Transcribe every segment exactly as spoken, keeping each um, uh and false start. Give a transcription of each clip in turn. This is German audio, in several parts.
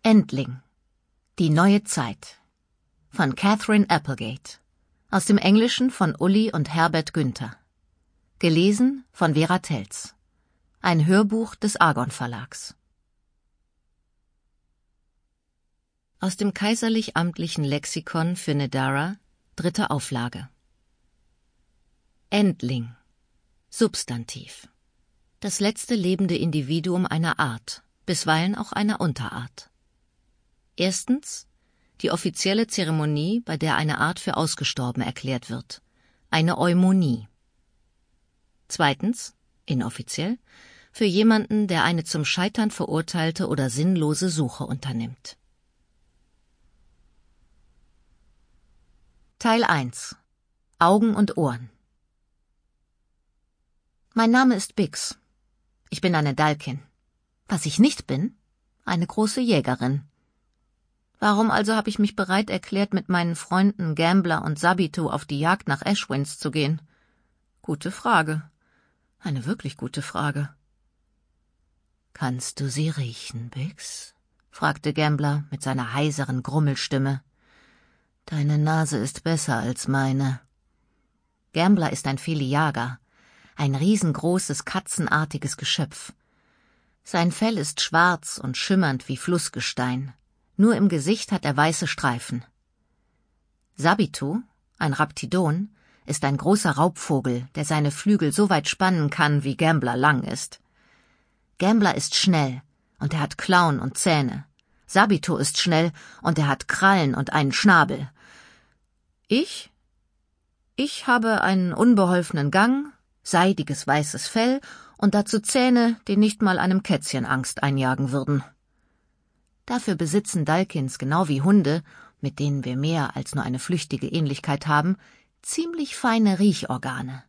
Endling. Die neue Zeit. Von Catherine Applegate. Aus dem Englischen von Uli und Herbert Günther. Gelesen von Vera Telz. Ein Hörbuch des Argon Verlags. Aus dem Kaiserlich-Amtlichen Lexikon für Nedara, dritte Auflage. Endling. Substantiv. Das letzte lebende Individuum einer Art, bisweilen auch einer Unterart. Erstens die offizielle Zeremonie, bei der eine Art für ausgestorben erklärt wird, eine Eumonie. Zweitens, inoffiziell, für jemanden, der eine zum Scheitern verurteilte oder sinnlose Suche unternimmt. Teil eins. Augen und Ohren. Mein Name ist Bix. Ich bin eine Dalkin. Was ich nicht bin? Eine große Jägerin. Warum also habe ich mich bereit erklärt, mit meinen Freunden Gambler und Sabitu auf die Jagd nach Ashwins zu gehen? Gute Frage. Eine wirklich gute Frage. »Kannst du sie riechen, Bix?« fragte Gambler mit seiner heiseren Grummelstimme. »Deine Nase ist besser als meine.« Gambler ist ein Feliager, ein riesengroßes, katzenartiges Geschöpf. Sein Fell ist schwarz und schimmernd wie Flussgestein. Nur im Gesicht hat er weiße Streifen. Sabitu, ein Raptidon, ist ein großer Raubvogel, der seine Flügel so weit spannen kann, wie Gambler lang ist. Gambler ist schnell, und er hat Klauen und Zähne. Sabitu ist schnell, und er hat Krallen und einen Schnabel. Ich? Ich habe einen unbeholfenen Gang, seidiges weißes Fell und dazu Zähne, die nicht mal einem Kätzchen Angst einjagen würden. Dafür besitzen Dalkins, genau wie Hunde, mit denen wir mehr als nur eine flüchtige Ähnlichkeit haben, ziemlich feine Riechorgane.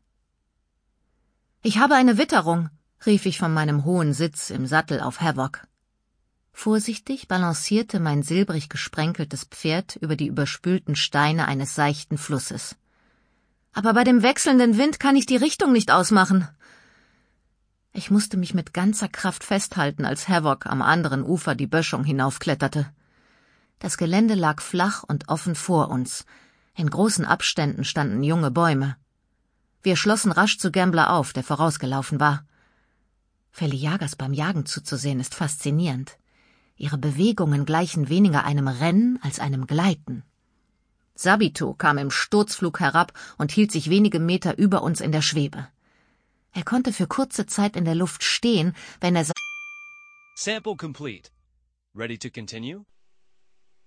»Ich habe eine Witterung«, rief ich von meinem hohen Sitz im Sattel auf Havoc. Vorsichtig balancierte mein silbrig gesprenkeltes Pferd über die überspülten Steine eines seichten Flusses. »Aber bei dem wechselnden Wind kann ich die Richtung nicht ausmachen.« Ich musste mich mit ganzer Kraft festhalten, als Havoc am anderen Ufer die Böschung hinaufkletterte. Das Gelände lag flach und offen vor uns. In großen Abständen standen junge Bäume. Wir schlossen rasch zu Gambler auf, der vorausgelaufen war. Feliagers beim Jagen zuzusehen ist faszinierend. Ihre Bewegungen gleichen weniger einem Rennen als einem Gleiten. Sabitu kam im Sturzflug herab und hielt sich wenige Meter über uns in der Schwebe. Er konnte für kurze Zeit in der Luft stehen, wenn er... Sample complete. Ready to continue?